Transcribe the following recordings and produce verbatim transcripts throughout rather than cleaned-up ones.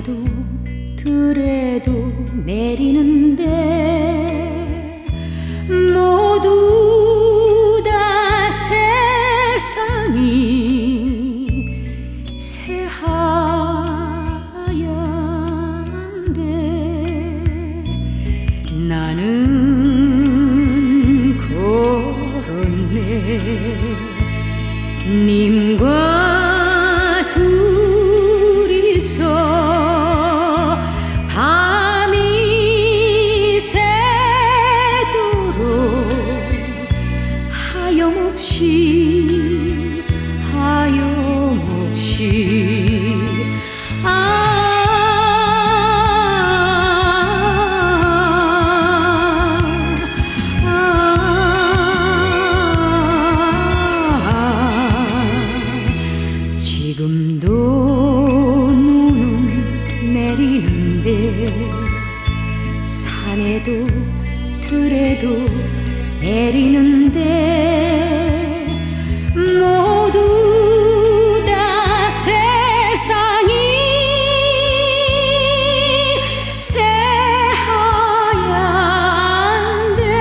산에도 들에도 내리는데 모두 다 세상이 새하얀데 나는 걸었네 님과 둘이서 밤이 새도록 하염없이 하염없이 지금도 눈은 내리는데 산에도 들에도 내리는데 모두 다 세상이 새하얀데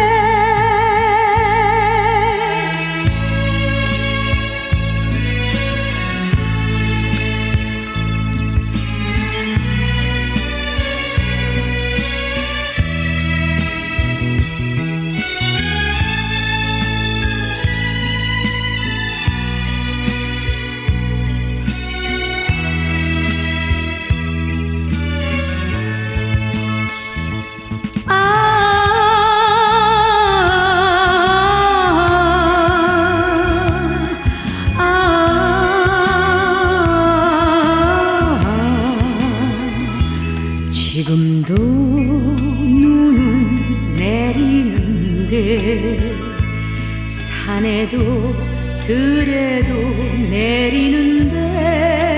지금도 눈은 내리는데 산에도 들에도 내리는데